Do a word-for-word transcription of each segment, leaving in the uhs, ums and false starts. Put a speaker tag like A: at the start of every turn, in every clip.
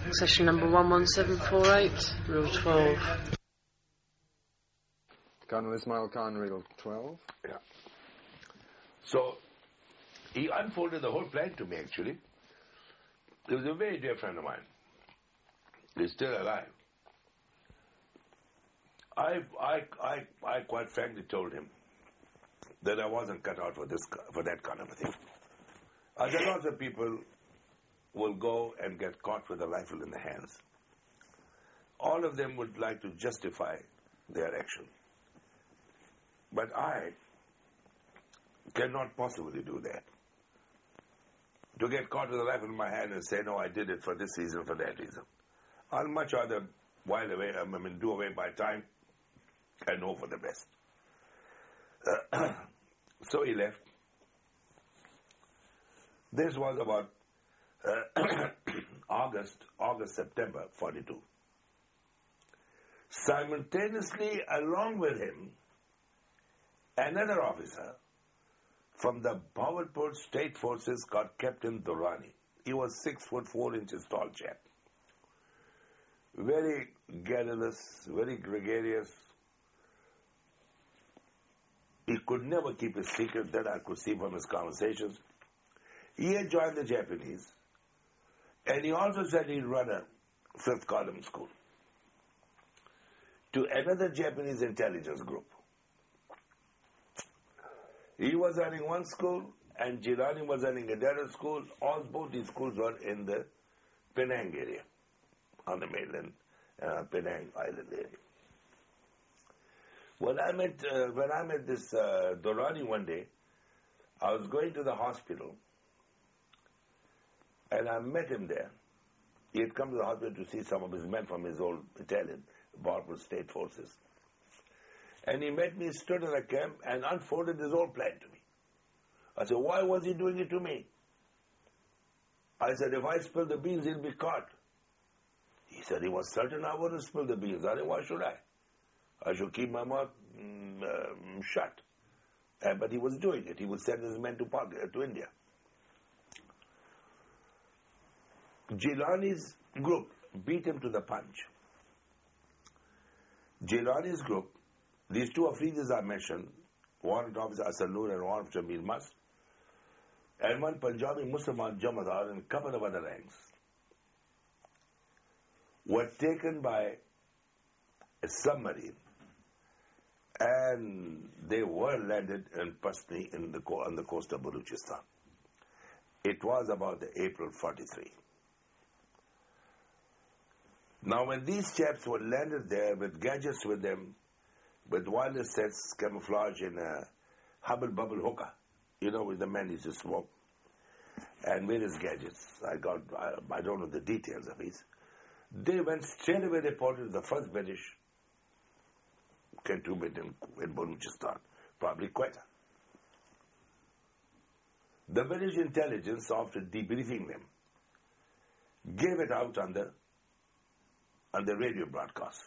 A: Session number one one seven four eight, rule twelve.
B: Colonel Ismail Khan, rule twelve.
C: Yeah. So, he unfolded the whole plan to me, actually. He was a very dear friend of mine. He's still alive. I, I, I, I quite frankly told him that I wasn't cut out for this, for that kind of a thing. Uh, there are lots of people will go and get caught with a rifle in their hands. All of them would like to justify their action. But I cannot possibly do that. To get caught with a rifle in my hand and say, no, I did it for this reason, for that reason. I'll much rather while away, I mean, do away my time and hope for the best. Uh, so he left. This was about uh, August, August, September, forty-two. Simultaneously, along with him, another officer from the Bawalpur State Forces got Captain Durrani. He was six foot four inches tall chap. Very garrulous, very gregarious. He could never keep his secret, that I could see from his conversations. He had joined the Japanese, and he also said he'd run a fifth column school to another Japanese intelligence group. He was running one school, and Jilani was running another school. All both these schools were in the Penang area, on the mainland, uh, Penang Island area. When I met, uh, when I met this uh, Durrani one day, I was going to the hospital, and I met him there. He had come to the hospital to see some of his men from his old battalion, Bawalpur State Forces. And he met me, stood in a camp, and unfolded his whole plan to me. I said, why was he doing it to me? I said, if I spill the beans, he'll be caught. He said he was certain I wouldn't spill the beans. I said, why should I? I should keep my mouth mm, uh, shut. Uh, but he was doing it. He would send his men to, Pakistan, uh, to India. Jilani's group beat him to the punch. Jilani's group, these two Afridis I mentioned, Warrant Officer Asad Noor and Warrant Officer Mir Mast, and one Punjabi Musliman Jamadar and a couple of other ranks, were taken by a submarine, and they were landed in Pasni in the, on the coast of Balochistan. It was about the April forty-three. Now when these chaps were landed there with gadgets with them, with wireless sets, camouflage in a Hubble Bubble hookah, you know, with the men used to smoke, and various gadgets. I got, I, I don't know the details of these. They went straight away, reported to the first British cantonment in, in Balochistan, probably Quetta. The British intelligence, after debriefing them, gave it out on the, on the radio broadcast.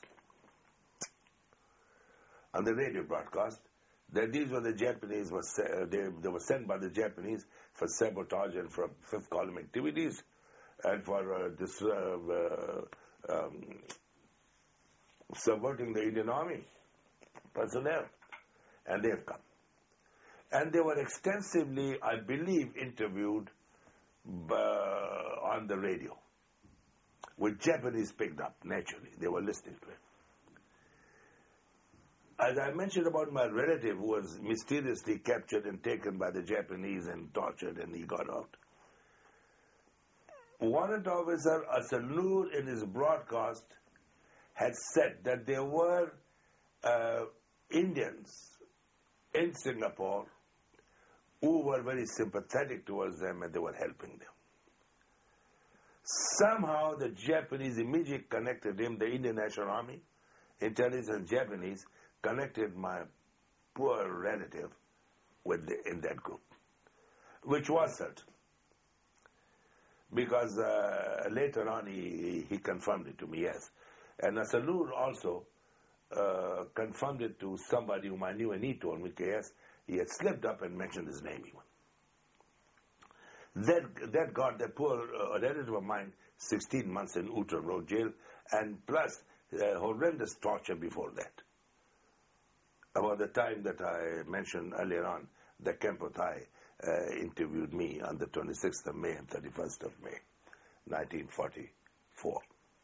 C: On the radio broadcast, that these were the Japanese, were, uh, they, they were sent by the Japanese for sabotage and for fifth column activities, and for uh, this, uh, uh, um, subverting the Indian Army personnel. And they have come. And they were extensively, I believe, interviewed uh, on the radio, which Japanese picked up, naturally. They were listening to it. As I mentioned about my relative who was mysteriously captured and taken by the Japanese and tortured, and he got out, Warrant Officer Asad Noor in his broadcast had said that there were uh, Indians in Singapore who were very sympathetic towards them, and they were helping them. Somehow the Japanese immediately connected him, the Indian National Army, intelligence and Japanese, connected my poor relative with the, in that group, which was certain. Because uh, later on he, he confirmed it to me, yes. And Asad Noor also uh, confirmed it to somebody whom I knew, and he told me, yes, he had slipped up and mentioned his name even. That, that got that poor uh, relative of mine sixteen months in Outram Road jail, and plus uh, horrendous torture before that. About the time that I mentioned earlier on, the Kempo Thai uh, interviewed me on the twenty-sixth of May and thirty-first of May, nineteen forty-four.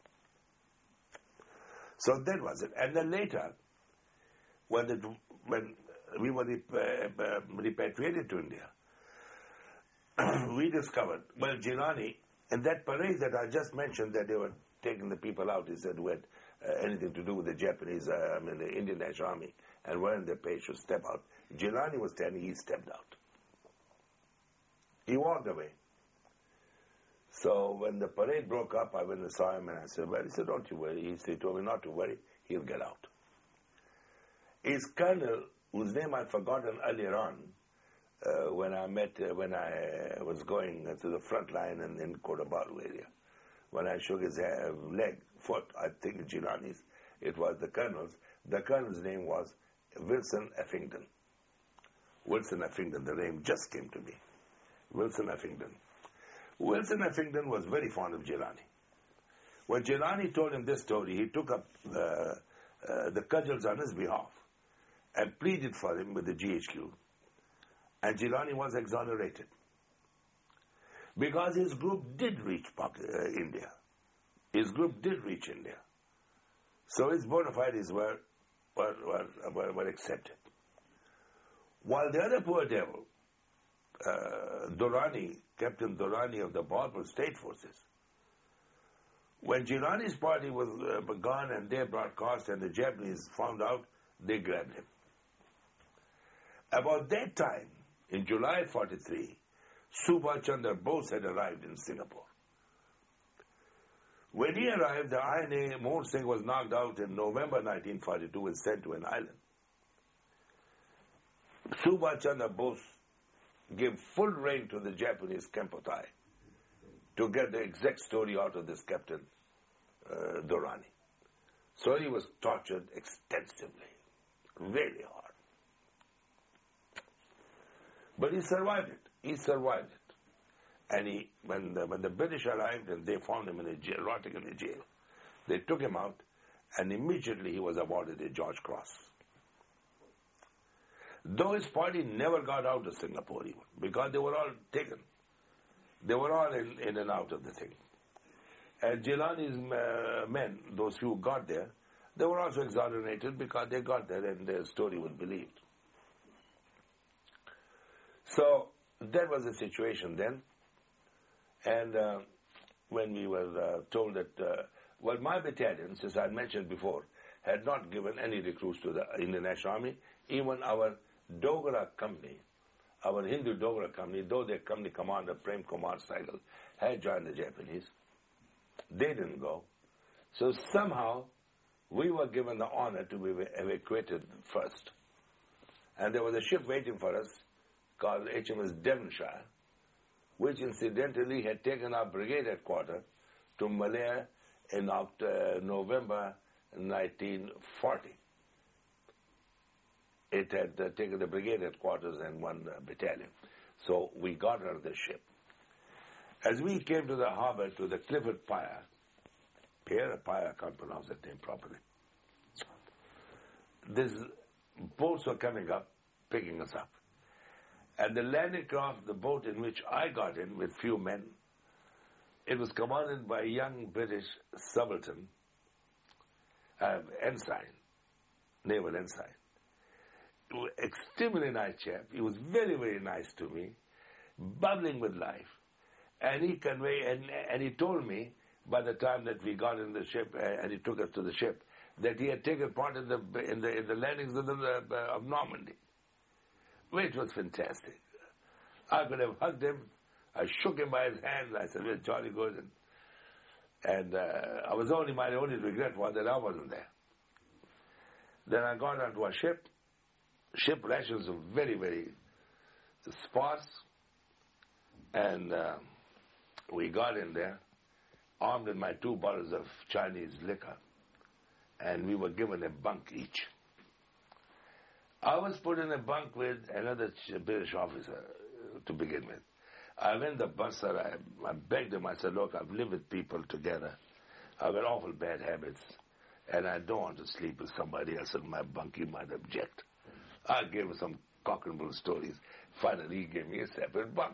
C: So that was it. And then later, when, the, when we were rep- uh, repatriated to India, we discovered, well, Jilani, in that parade that I just mentioned, that they were taking the people out, he said, who had uh, anything to do with the Japanese, uh, I mean, the Indian National Army, and weren't their pay should step out. Jilani was standing, he stepped out. He walked away. So when the parade broke up, I went and saw him, and I said, well, he said, don't you worry. He said, he told me not to worry, he'll get out. His colonel, whose name I'd forgotten earlier on, uh, when I met, uh, when I was going uh, to the front line in, in Cotabato area, when I shook his uh, leg, foot, I think Jilani's, it was the colonel's. The colonel's name was Wilson Effington. Wilson Effington, the name just came to me. Wilson Effington. Wilson Effington was very fond of Jilani. When Jilani told him this story, he took up the, uh, the cudgels on his behalf and pleaded for him with the G H Q. And Jilani was exonerated. Because his group did reach uh, India. His group did reach India. So his bona fides were, were, were, were, were accepted. While the other poor devil, uh, Durrani, Captain Durrani of the Balpur State Forces, when Jilani's party was uh, begun and they broadcast and the Japanese found out, they grabbed him. About that time, in July forty-three, Subhash Chandra Bose had arrived in Singapore. When he arrived, the I N A Mohan Singh was knocked out in November nineteen forty-two and sent to an island. Subhash Chandra Bose gave full rein to the Japanese Kempo Thai to get the exact story out of this Captain uh, Durrani. So he was tortured extensively, really hard. But he survived it. He survived it. And he, when the, when the British arrived and they found him in a jail, rotting in a jail, they took him out, and immediately he was awarded a George Cross. Though his party never got out of Singapore even, because they were all taken. They were all in, in and out of the thing. And Jilani's uh, men, those who got there, they were also exonerated because they got there and their story was believed. So that was the situation then. And uh, when we were uh, told that, uh, well, my battalion, as I mentioned before, had not given any recruits to the Indian National Army. Even our Dogra company, our Hindu Dogra company, though their company commander, Prem Kumar Saigal, had joined the Japanese, they didn't go. So somehow we were given the honor to be evacuated first. And there was a ship waiting for us called H M S Devonshire, which incidentally had taken our brigade headquarters to Malaya in October, November nineteen forty. It had uh, taken the brigade headquarters and one uh, battalion. So we got out of the ship. As we came to the harbor, to the Clifford Pier, Pier, Pier, I can't pronounce that name properly, these boats were coming up, picking us up. And the landing craft, the boat in which I got in with few men, it was commanded by a young British subaltern, uh, ensign, naval ensign. Extremely nice chap. He was very, very nice to me, bubbling with life. And he conveyed, and, and he told me, by the time that we got in the ship, uh, and he took us to the ship, that he had taken part in the in the, in the landings of, the, uh, of Normandy, which was fantastic. I could have hugged him. I shook him by his hand. I said, well, jolly good. And, and uh, I was only, my only regret was that I wasn't there. Then I got onto a ship. Ship rations were very, very sparse. And uh, we got in there, armed with my two bottles of Chinese liquor. And we were given a bunk each. I was put in a bunk with another British officer to begin with. I went to the buster, I, I begged him, I said, look, I've lived with people together. I've got awful bad habits, and I don't want to sleep with somebody else in my bunk. He might object. I gave him some cock and bull stories. Finally, he gave me a separate bunk.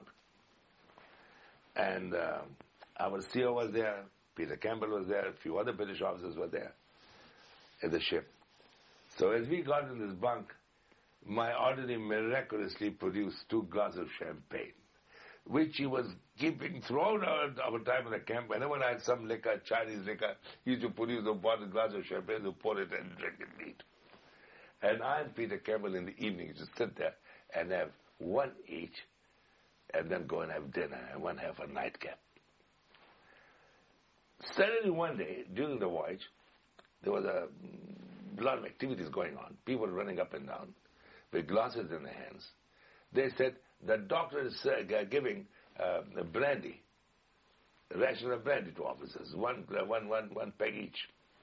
C: And uh, our C E O was there, Peter Campbell was there, a few other British officers were there in the ship. So as we got in this bunk, my ordinary miraculously produced two glasses of champagne, which he was keeping throughout our, our time in the camp. Whenever I had some liquor, Chinese liquor, he used to produce a bottle glass of champagne to pour it and drink it neat. And I and Peter Campbell in the evening used to sit there and have one each, and then go and have dinner, and one have a nightcap. Suddenly one day, during the voyage, there was a lot of activities going on. People running up and down with glasses in their hands. They said, the doctor is uh, giving uh, brandy, a ration of brandy to officers, one, uh, one, one, one peg each.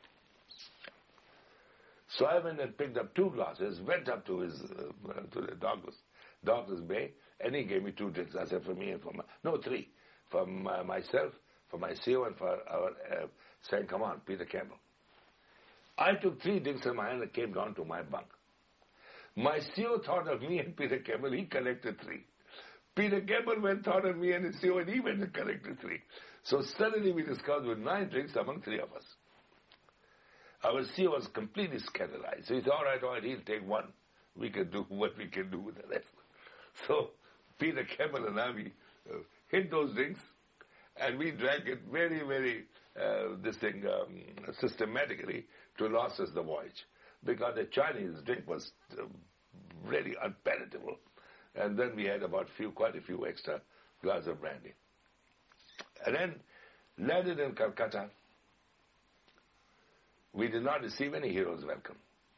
C: So I went and picked up two glasses, went up to his uh, to the doctor's, doctor's bay, and he gave me two drinks. I said, for me and for my, no, three, for my, myself, for my C E O, and for our uh, second command, Peter Campbell. I took three drinks in my hand and came down to my bunk. My C E O thought of me and Peter Campbell, he collected three. Peter Campbell went thought of me and his C E O, and he went and collected three. So suddenly we discovered with nine drinks among three of us. Our C E O was completely scandalized. So he said, all right, all right, he'll take one. We can do what we can do with the rest. So Peter Campbell and I, we uh, hit those drinks, and we drank it very, very, uh, this thing, um, systematically to last us the voyage. Because the Chinese drink was uh, really unpalatable. And then we had about few, quite a few extra glasses of brandy. And then landed in Calcutta. We did not receive any hero's welcome.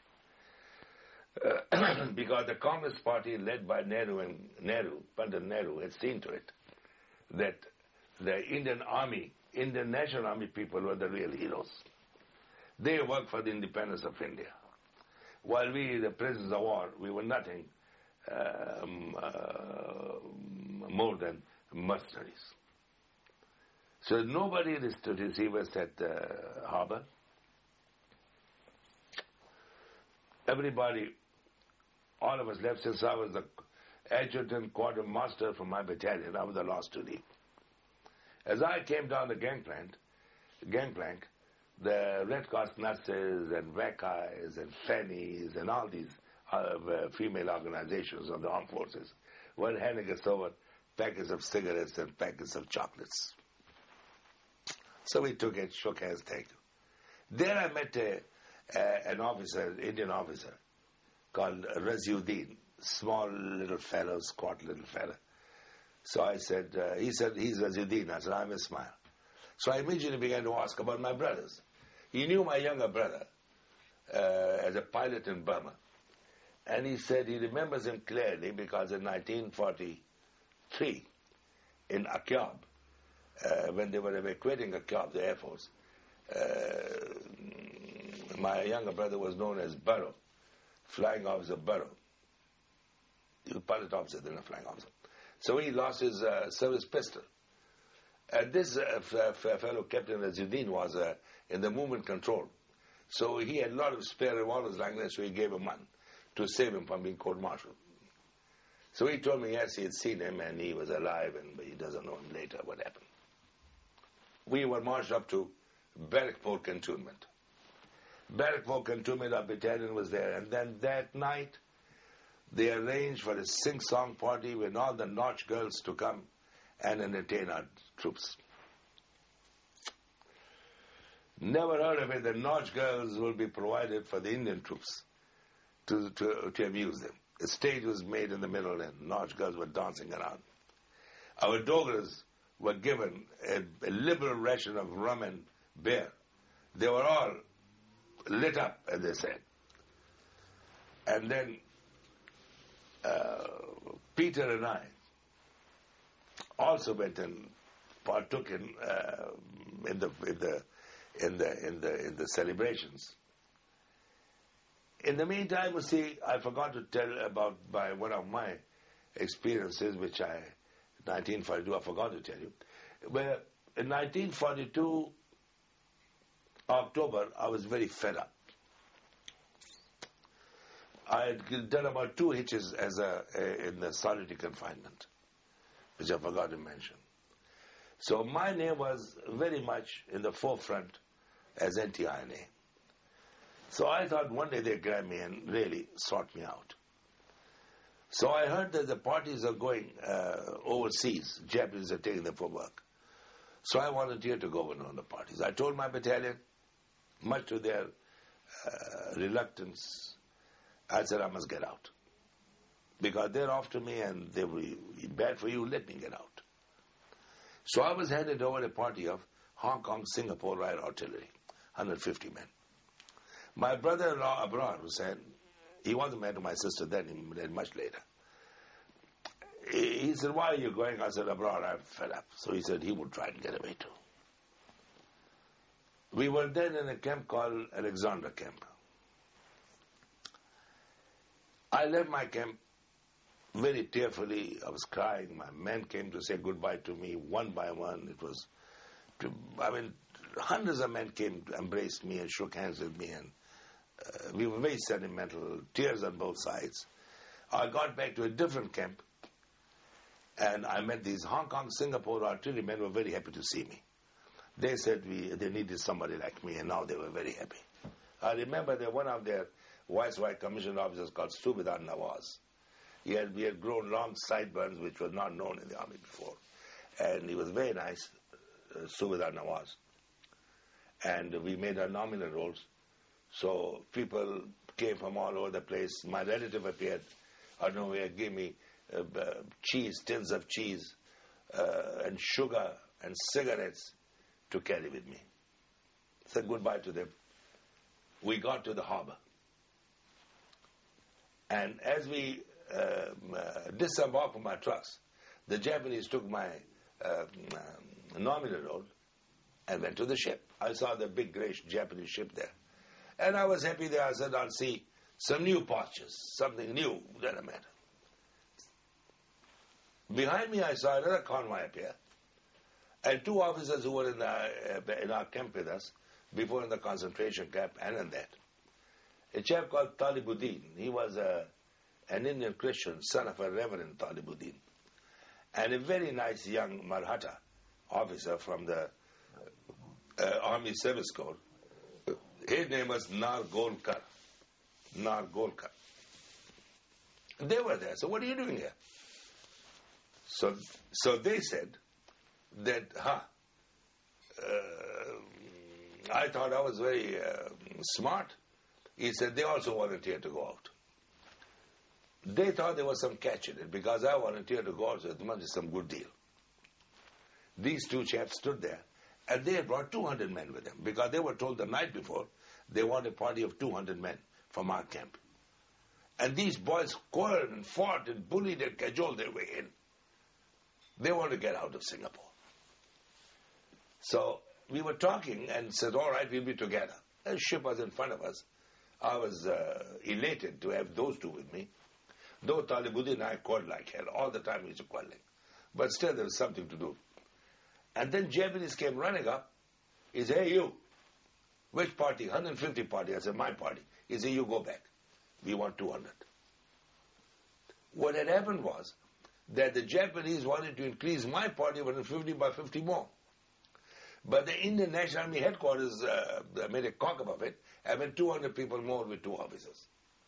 C: Uh, because the Communist Party led by Nehru and Nehru, Pandit Nehru, had seen to it that the Indian Army, Indian National Army people were the real heroes. They worked for the independence of India. While we, the prisoners of war, we were nothing um, uh, more than mercenaries. So nobody is to receive us at the uh, harbor. Everybody, all of us left. Since I was the adjutant quartermaster for my battalion, I was the last to leave. As I came down the gangplank, gangplank, the Red Cross nurses and Vakais and Fannies and all these uh, uh, female organizations of the armed forces were handing us over packets of cigarettes and packets of chocolates. So we took it, shook hands, thank you. There I met a, a, an officer, Indian officer, called Raziuddin, small little fellow, squat little fellow. So I said, uh, he said, he's Raziuddin. I said, I'm Ismail. So I immediately began to ask about my brothers. He knew my younger brother uh, as a pilot in Burma. And he said he remembers him clearly because in nineteen forty-three, in Akyab, uh, when they were evacuating Akyab, the Air Force, uh, my younger brother was known as Burrow, Flying Officer Burrow. He was pilot officer, then a flying officer. So he lost his uh, service pistol. And this uh, f- f- fellow, Captain Raziuddin, was uh, in the movement control. So he had a lot of spare revolvers like that, so he gave him one to save him from being court-martialed. So he told me, yes, he had seen him and he was alive, and but he doesn't know him later what happened. We were marched up to Barrackpore Cantonment. Barrackpore Cantonment, our battalion was there, and then that night they arranged for a sing-song party with all the Notch girls to come and entertain our troops. Never heard of it. The Notch girls will be provided for the Indian troops to, to, to amuse them. A stage was made in the middle and Notch girls were dancing around. Our Dogras were given a, a liberal ration of rum and beer. They were all lit up, as they said. And then uh, Peter and I also went and partook in uh, in the in the in the in the in the celebrations. In the meantime, you see, I forgot to tell about by one of my experiences, which I nineteen forty-two, I forgot to tell you. Where in nineteen forty-two, October, I was very fed up. I had done about two hitches as a, a in the solitary confinement, which I forgot to mention. So my name was very much in the forefront as N T I N A. So I thought one day they'd grab me and really sort me out. So I heard that the parties are going uh, overseas. Japanese are taking them for work. So I volunteered to go in on the parties. I told my battalion, much to their uh, reluctance, I said, I must get out. Because they're after me and they will be bad for you, let me get out. So I was handed over a party of Hong Kong, Singapore Light Artillery, one hundred fifty men. My brother-in-law, Abrar Hussain, he wasn't married to my sister then, he married much later. He, he said, why are you going? I said, Abrar, I'm fed up. So he said he would try and get away too. We were then in a camp called Alexandra Camp. I left my camp very tearfully. I was crying. My men came to say goodbye to me one by one. It was, to, I mean, hundreds of men came to embrace me and shook hands with me, and uh, we were very sentimental, tears on both sides. I got back to a different camp, and I met these Hong Kong, Singapore artillery men who were very happy to see me. They said we they needed somebody like me, and now they were very happy. I remember that one of their Viceroy commissioned officers called Subedar Nawaz. He had, we had grown long sideburns, which was not known in the army before. And he was very nice, uh, Subedar Nawaz. And we made our nominal rolls. So people came from all over the place. My relative appeared out of nowhere, gave me uh, uh, cheese, tins of cheese, uh, and sugar and cigarettes to carry with me. Said goodbye to them. We got to the harbor. And as we uh, uh, disembarked from our trucks, the Japanese took my uh, uh, nominal roll and went to the ship. I saw the big grey Japanese ship there. And I was happy there. I said, I'll see some new postures, something new that I met. Behind me, I saw another convoy appear, and two officers who were in, the, uh, in our camp with us, before in the concentration camp and in that. A chap called Talibuddin. He was a, an Indian Christian, son of a Reverend Talibuddin. And a very nice young Maratha officer from the uh, Army Service Corps. His name was Nargolkar. Nargolkar. They were there. So what are you doing here? So, so they said that, huh, uh, I thought I was very uh, smart. He said they also volunteered to go out. They thought there was some catch in it because I volunteered to go out, so it must be some good deal. These two chaps stood there, and they had brought two hundred men with them because they were told the night before they want a party of two hundred men from our camp. And these boys quarreled and fought and bullied and cajoled their way in. They wanted to get out of Singapore. So we were talking and said, all right, we'll be together. The ship was in front of us. I was uh, elated to have those two with me. Though Talibuddin and I quarreled like hell. All the time we used to quarreling. But still there was something to do. And then Japanese came running up. He said, hey you, which party? one hundred fifty party. I said, my party. He said, you go back. We want two hundred. What had happened was that the Japanese wanted to increase my party one hundred fifty by fifty more. But the Indian National Army headquarters uh, made a cock up of it and went two hundred people more with two officers.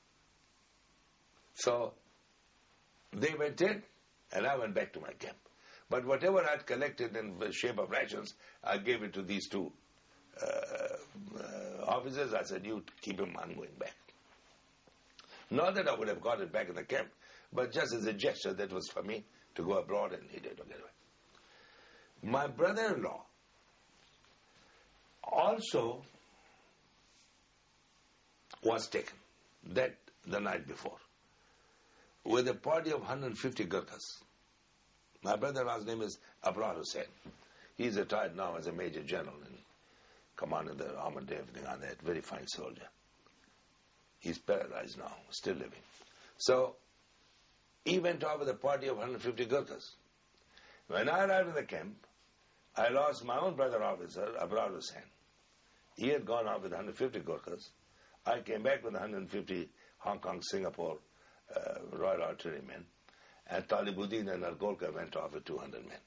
C: So they went in and I went back to my camp. But whatever I'd collected in the shape of rations, I gave it to these two uh, uh, officers. I said, you keep him, I'm going back. Not that I would have got it back in the camp, but just as a gesture that was for me to go abroad, and he did. Okay. My brother-in-law also was taken that the night before with a party of one hundred fifty Gurkhas. My brother-in-law's name is Abrar Hussain. He's retired now as a major general in command of the armored everything on that. Very fine soldier. He's paralyzed now, still living. So he went off with a party of one hundred fifty Gurkhas. When I arrived in the camp, I lost my own brother officer, Abrar Hussain. He had gone off with one hundred fifty Gurkhas. I came back with one hundred fifty Hong Kong, Singapore uh, Royal Artillery men. And Talibuddin and Nargolkar went off with two hundred men.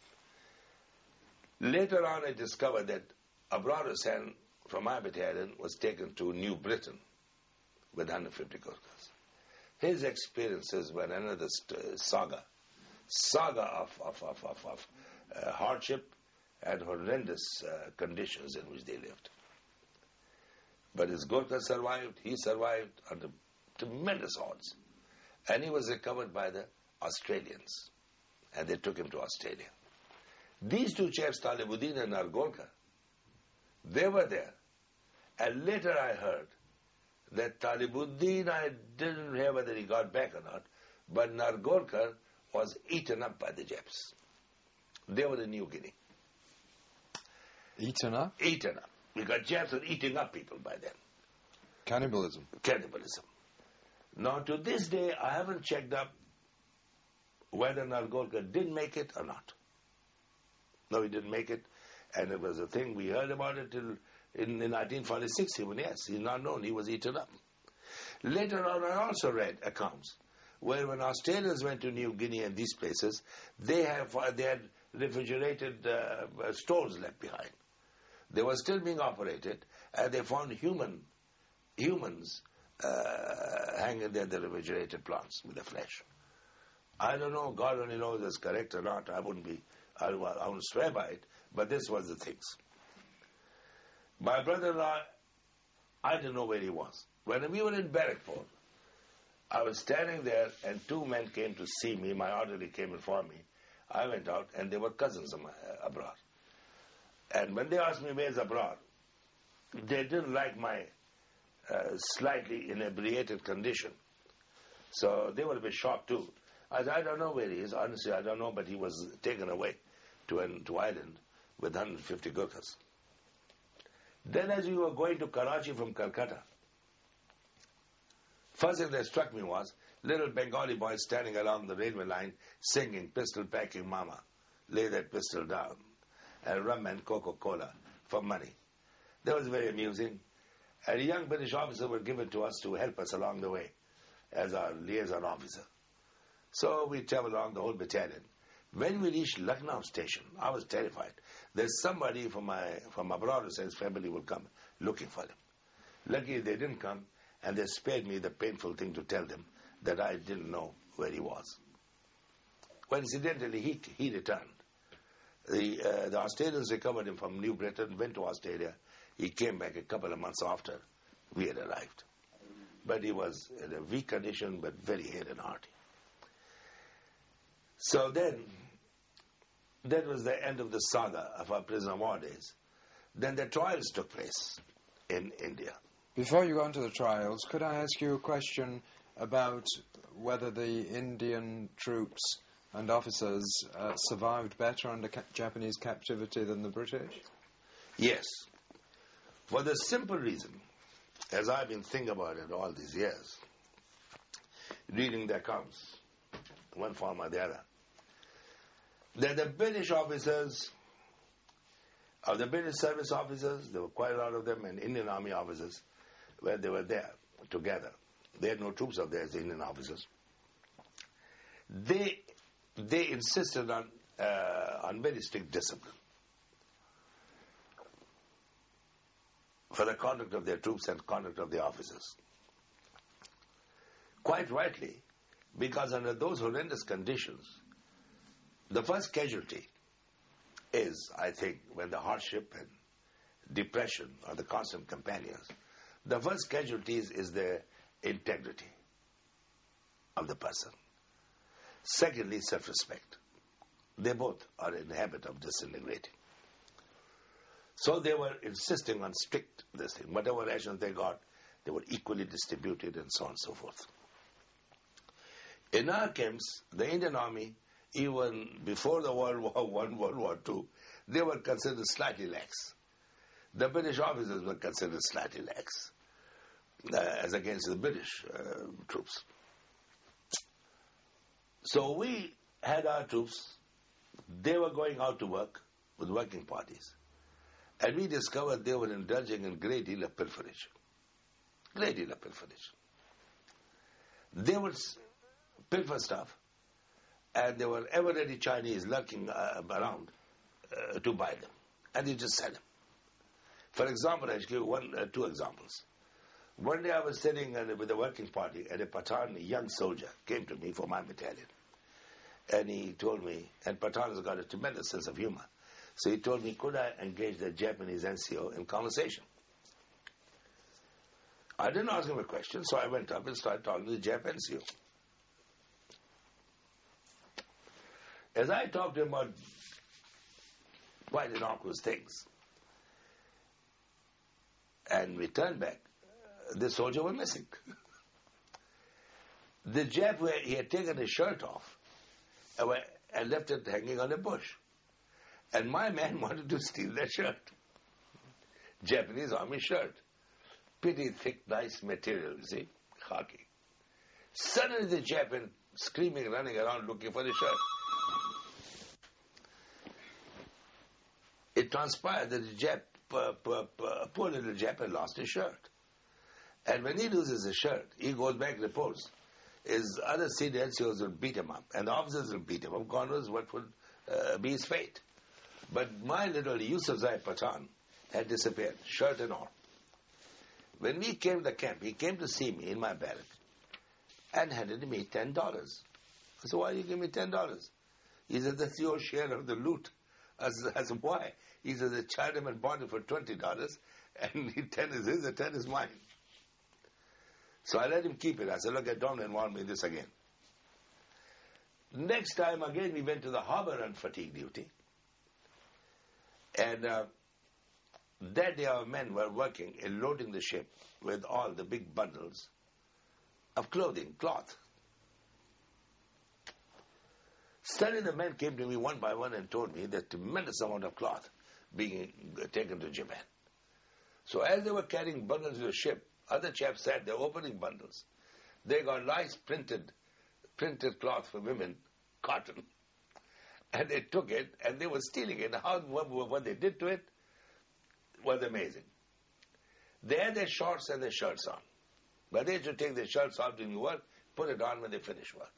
C: Later on, I discovered that Abrar Hussain from my battalion was taken to New Britain with one hundred fifty Gurkhas. His experiences were another st- saga. Saga of, of, of, of, of uh, hardship and horrendous uh, conditions in which they lived. But his Gurkha survived, he survived under tremendous odds. And he was recovered by the Australians. And they took him to Australia. These two chaps, Talibuddin and Nargolkar, they were there. And later I heard that Talibuddin, I didn't hear whether he got back or not, but Nargolkar was eaten up by the Japs. They were in New Guinea.
B: Eaten up?
C: Eaten up. Because Japs were eating up people by then.
B: Cannibalism.
C: Cannibalism. Now, to this day, I haven't checked up whether Nargolkar did make it or not. No, he didn't make it. And it was a thing, we heard about it till in, in nineteen forty-six even, yes. He's not known, he was eaten up. Later on, I also read accounts where when Australians went to New Guinea and these places, they have they had refrigerated uh, stores left behind. They were still being operated, and they found human humans uh, hanging there in the refrigerated plants with the flesh. I don't know, God only knows if it's correct or not. I wouldn't be, I, I wouldn't swear by it, but this was the things. My brother-in-law, I didn't know where he was. When we were in Barrackport, I was standing there, and two men came to see me. My orderly came and for me. I went out, and they were cousins of my, uh, Abrar. And when they asked me, where's Abrar? They didn't like my uh, slightly inebriated condition. So they were a bit shocked, too. I said, I don't know where he is. Honestly, I don't know, but he was taken away to, an, to Ireland with one hundred fifty Gurkhas. Then as we were going to Karachi from Calcutta, first thing that struck me was little Bengali boys standing along the railway line singing, pistol packing mama, lay that pistol down, and rum and Coca-Cola for money. That was very amusing. And a young British officer was given to us to help us along the way as our liaison officer. So we traveled along the whole battalion. When we reached Lucknow station, I was terrified. There's somebody from my from Abrar Hussain's family will come looking for him. Luckily they didn't come, and they spared me the painful thing to tell them that I didn't know where he was. Coincidentally, he, he returned. The, uh, the Australians recovered him from New Britain, went to Australia. He came back a couple of months after we had arrived. But he was in a weak condition, but very hale and hearty. So then, that was the end of the saga of our prisoner of war days. Then the trials took place in India.
B: Before you go on to the trials, could I ask you a question about whether the Indian troops and officers uh, survived better under ca- Japanese captivity than the British?
C: Yes. For the simple reason, as I've been thinking about it all these years, reading the accounts, one form or the other, that the British officers, of the British service officers, there were quite a lot of them, and Indian Army officers, where they were there together. They had no troops of theirs, the Indian officers. They they insisted on uh, on very strict discipline for the conduct of their troops and conduct of the officers. Quite rightly, because under those horrendous conditions, the first casualty is, I think, when the hardship and depression are the constant companions, the first casualty is, is the integrity of the person. Secondly, self-respect. They both are in the habit of disintegrating. So they were insisting on strict this thing. Whatever rations they got, they were equally distributed and so on and so forth. In our camps, the Indian Army, even before the World War One, World War Two, they were considered slightly lax. The British officers were considered slightly lax uh, as against the British uh, troops. So we had our troops they were going out to work with working parties. And we discovered they were indulging in a great deal of pilferage. Great deal of pilferage. They would pilfer stuff, and there were ever-ready Chinese lurking uh, around uh, to buy them. And they just sell them. For example, I'll give you one, uh, two examples. One day I was sitting uh, with a working party, and a Pathan, a young soldier, came to me for my battalion. And he told me, and Pathan has got a tremendous sense of humor, so he told me, could I engage the Japanese N C O in conversation? I didn't ask him a question, so I went up and started talking to the Jap N C O. As I talked to him about quite innocuous things, and we turned back, the soldier was missing. The Jap, where he had taken his shirt off and left it hanging on a bush. And my man wanted to steal that shirt. Japanese army shirt. Pretty thick, nice material, you see, khaki. Suddenly the Japan screaming, running around looking for the shirt. It transpired that the Jap, uh, uh, uh, poor little Japan lost his shirt. And when he loses his shirt, he goes back and reports. His other senior N C Os will beat him up, and the officers will beat him up. God knows what would uh, be his fate. But my little Yusufzai Pathan had disappeared, shirt and all. When we came to the camp, he came to see me in my barrack and handed me ten dollars. I said, why do you give me ten dollars? He said, that's your share of the loot. I said, I said why? He said, the Chinaman bought it for twenty dollars, and the ten is his, the ten is mine. So I let him keep it. I said, look, don't involve me in this again. Next time, again, we went to the harbor on fatigue duty. And uh, that day our men were working in loading the ship with all the big bundles of clothing, cloth. Suddenly the men came to me one by one and told me that tremendous amount of cloth being taken to Japan. So as they were carrying bundles to the ship, other chaps sat there opening bundles. They got nice printed, printed cloth for women, cotton. And they took it, and they were stealing it. How, what, what they did to it was amazing. They had their shorts and their shirts on. But they should take their shirts off during work, put it on when they finish work.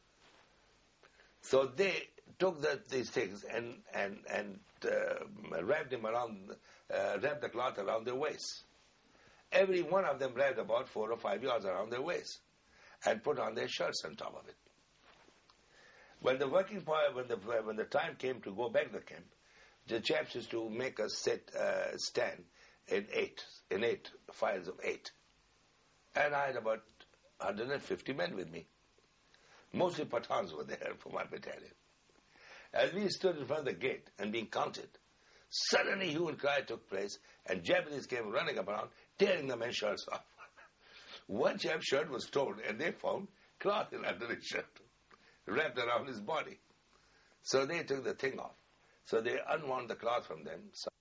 C: So they took the, these things and, and, and uh, wrapped them around, uh, wrapped the cloth around their waists. Every one of them wrapped about four or five yards around their waist and put on their shirts on top of it. When the working part, when the when the time came to go back to the camp, the chaps used to make us sit uh, stand in eight in eight files of eight, and I had about one hundred fifty men with me. Mostly Pathans were there for my battalion. As we stood in front of the gate and being counted, suddenly hue and cry took place, and Japanese came running around, tearing the men's shirts off. One chap's shirt was torn, and they found cloth in under his shirt, wrapped around his body. So they took the thing off. So they unwound the cloth from them.